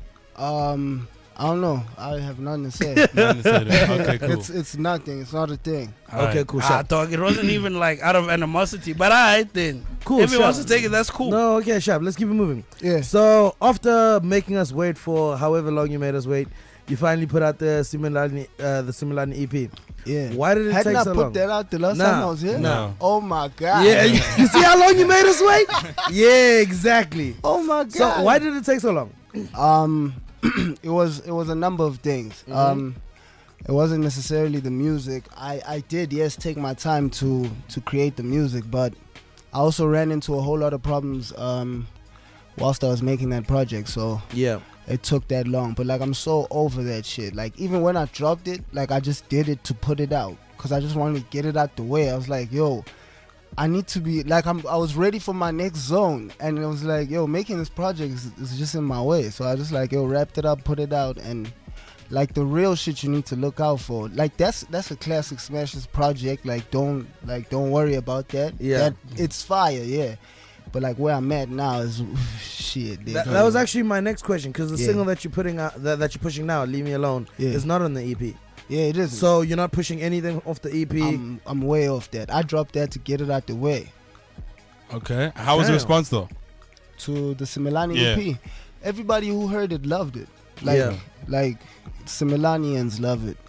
Um, I don't know. I have nothing to say. Nothing to say there. Okay, cool. It's it's nothing. It's not a thing. All Okay, right. cool. Ah, Shop. dog, it wasn't even like out of animosity. But I then. Cool, If he sure. wants to take it, that's cool. No, okay, Shop. Let's keep it moving. Yeah. So after making us wait for however long you made us wait, you finally put out the Similani, uh, the Similani E P. Yeah. Why did it Hadn't take I so put long? that out the last Nah, time I was here? no. Oh my god. Yeah, you, you see how long you made us wait? Yeah, exactly. Oh my god. So why did it take so long? Um, it was it was a number of things. Mhm. Um, it wasn't necessarily the music. I I did yes take my time to to create the music, but I also ran into a whole lot of problems um whilst I was making that project. So Yeah. it took that long. But like I'm so over that shit. Like even when I dropped it, like I just did it to put it out because I just wanted to get it out the way. I was like, yo, I need to be like I'm. I was ready for my next zone, and it was like, yo, making this project is, is just in my way. So I just like, yo, wrapped it up, put it out, and like the real shit you need to look out for. Like that's that's a classic Smashes project. Like don't like don't worry about that. Yeah. that, it's fire, yeah. But like where I'm at now is shit. dude. That, that was actually my next question because the Yeah. single that you're putting out, that, that you're pushing now, "Leave Me Alone," Yeah. is not on the E P. Yeah, it is. So you're not pushing anything off the E P. I'm, I'm way off that. I dropped that to get it out the way. Okay. How was the Damn. response though? To the Similani Yeah. E P. Everybody who heard it loved it. Like Yeah. like Similanians love it.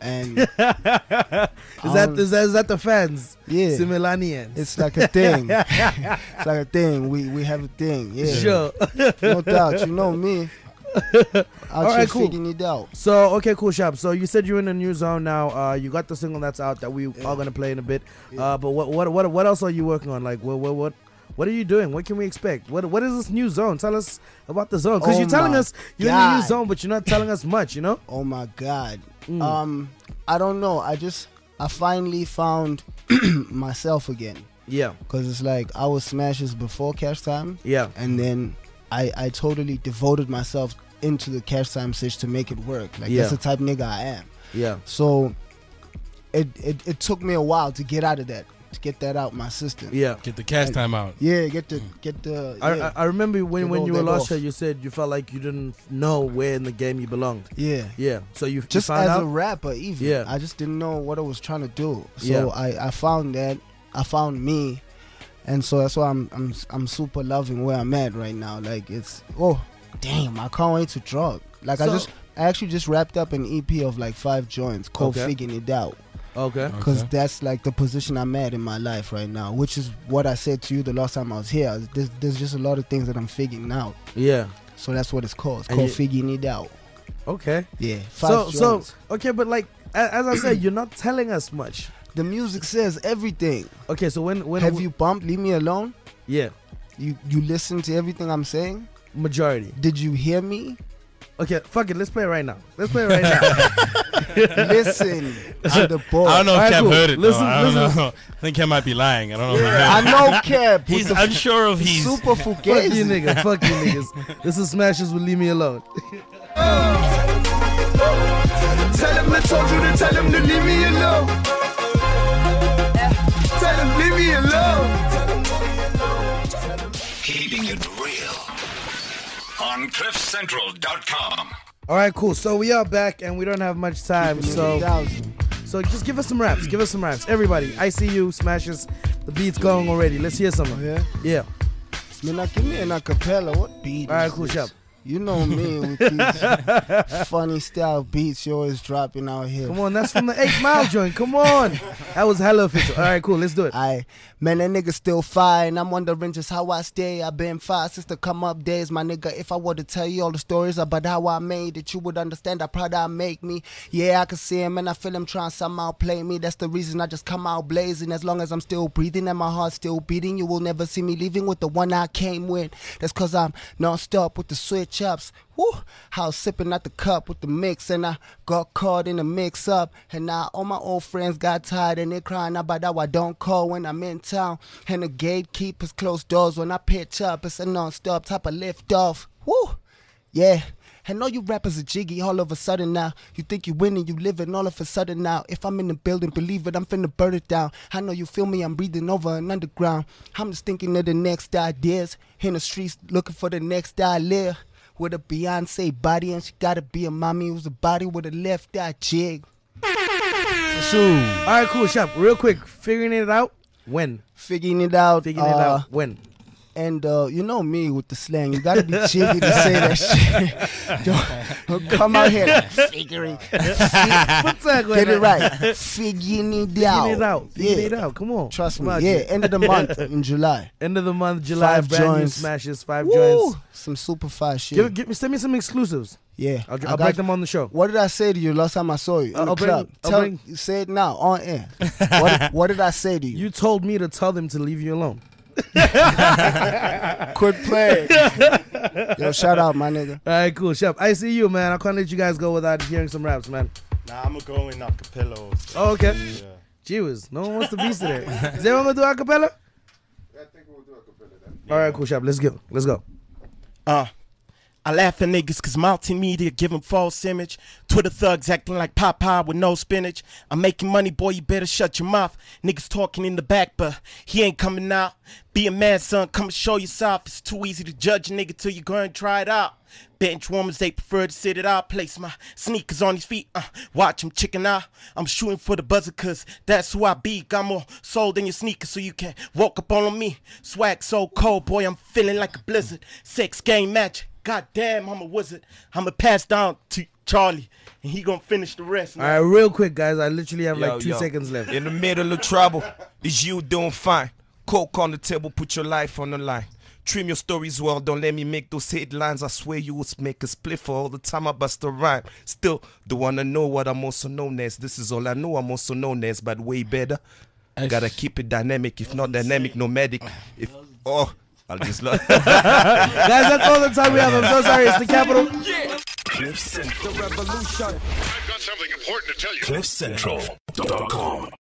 And is that um, is that is that the fans? Yeah, Similanians. It's like a thing. It's like a thing. We we have a thing. Yeah, sure, no doubt. You know me. Out All right, here cool. figuring it out. So okay, cool, Shop. So you said you're in a new zone now. Uh, you got the single that's out that we are gonna play in a bit. Uh, but what what what what else are you working on? Like what what what what are you doing? What can we expect? What what is this new zone? Tell us about the zone, because Oh you're telling my us you're in a new God. zone, but you're not telling us much. You know? Oh my God. Mm. Um, I don't know. I just I finally found myself again. Yeah. Cause it's like I was Smashes before Cash Time. Yeah. And then I I totally devoted myself into the Cash Time sitch to make it work. Like Yeah. that's the type of nigga I am. Yeah. So it, it it took me a while to get out of that, to get that out my system. Yeah. Get the Cash And- Time out. Yeah, get the get the. I, yeah. I I remember when, Get when all you were that last off. year, you said you felt like you didn't know where in the game you belonged. Yeah. Yeah. So you Just you found as out? a rapper, even. Yeah. I just didn't know what I was trying to do. So Yeah. I, I found that. I found me. And so that's why I'm I'm I'm super loving where I'm at right now. Like it's oh damn, I can't wait to drop. Like I So- just I actually just wrapped up an E P of like five joints called Okay. Figuring It Out. Okay. Because Okay. that's like the position I'm at in my life right now, which is what I said to you the last time I was here. There's, there's just a lot of things that I'm figuring out. Yeah. So that's what it's called. It's And called you- Figuring It Out. Okay. Yeah. So Five so joints. okay, but like a- as I said, you're not telling us much. The music says everything. Okay. So when when Have you bumped Leave Me Alone? Yeah. You you listen to everything I'm saying? Majority. Did you hear me? Okay. Fuck it. Let's play it right now. Let's play it right now. Listen to the boy. I don't know if Alright, Cap cool. heard it. Listen- though. I don't listen. know. I think Cap might be lying. I don't know. If he I heard it. know Cap. He's unsure of he's. super Fuck you, fugazi. nigga. Fuck you, niggas. This is Smashes with Leave Me Alone. Tell him I told you to tell him to leave me alone. Tell him leave me alone. Keeping it real on cliff central dot com. All right, cool. So we are back, and we don't have much time. So, so just give us some raps. Give us some raps. Everybody, I see you, Smashes. The beat's going already. Let's hear something. Yeah. Yeah. Man, now give me an acapella. What beat? All right, is cool. this? Shop. You know me with these funny style beats you always dropping out here. Come on, that's from the Eight Mile joint. Come on. That was hella official. All right, cool. Let's do it. I man, that nigga still fine. I'm wondering just how I stay. I've been fine since the come up days, my nigga. If I were to tell you all the stories about how I made it, you would understand how proud I make me. Yeah, I can see him and I feel him trying to somehow play me. That's the reason I just come out blazing. As long as I'm still breathing and my heart's still beating, you will never see me leaving with the one I came with. That's cause I'm non-stop with the switch ups. Woo! How I was sipping out the cup with the mix, and I got caught in the mix up. And now all my old friends got tired and they crying about how I don't call when I'm in town. And the gatekeepers close doors when I pitch up. It's a non-stop type of lift off. Woo! Yeah. And all you rappers are jiggy all of a sudden now. You think you winning, you living all of a sudden now. If I'm in the building, believe it, I'm finna burn it down. I know you feel me, I'm breathing over an underground. I'm just thinking of the next ideas. In the streets, looking for the next idea. With a Beyonce body, and she gotta be a mommy who's a body with a left eye jig. So, all right, cool. Shop. Real quick. Figuring it out. When? Figuring it out. Figuring it uh, out. When? And uh, you know me with the slang, you gotta be jiggy to say that shit. don't, don't come out here like, figuring. What's that going Get it on? right. Figuring it Figuring out. it out. Figuring Yeah. it out. Come on. Trust Come me. on, Yeah, G. end of the month in July. End of the month, July. Five brand joints. new Smashes. Five Woo! joints. Some super fast shit. Give, give, send me some exclusives. Yeah, I'll, I I'll got- break them on the show. What did I say to you last time I saw you in I'll the bring- club? I'll Tell, bring- say it now on air. what, what did I say to you? You told me to tell them to leave you alone. Quit playing. Yo, shout out, my nigga. All right, cool. Chef, I see you, man. I can't let you guys go without hearing some raps, man. Nah, I'm gonna go in acapella. also. Oh, okay. Yeah. Gee whiz, no one wants to be today. Is everyone gonna do acapella? I think we'll do acapella then. All right, cool, Chef. Let's go. Let's go. Uh, I laugh at niggas cause multimedia give them false image. Twitter thugs acting like Popeye with no spinach. I'm making money, boy, you better shut your mouth. Niggas talking in the back, but he ain't coming out. Be a man, son, come and show yourself. It's too easy to judge a nigga till you go and try it out. Bench warmers, they prefer to sit it out. Place my sneakers on his feet, uh, watch him chicken out. I'm shooting for the buzzer cause that's who I be. Got more soul than your sneakers so you can walk up on me. Swag so cold, boy, I'm feeling like a blizzard. Sex game magic. God damn, I'm a wizard. I'm going to pass down to Charlie, and he going to finish the rest. All right, real quick, guys. I literally have Yo, like two yo. seconds left. In the middle of trouble, is you doing fine? Coke on the table, put your life on the line. Trim your stories well, don't let me make those headlines. I swear you will make a split for all the time I bust a rhyme. Still, don't wanna know what I'm also known as. This is all I know I'm also known as, but way better. I gotta keep it dynamic, if not dynamic, nomadic. If oh, I'll just love. Guys, that's all the time we have. I'm so sorry. It's the capital. Cliff Central. The revolution. I've got something important to tell you. cliff central dot com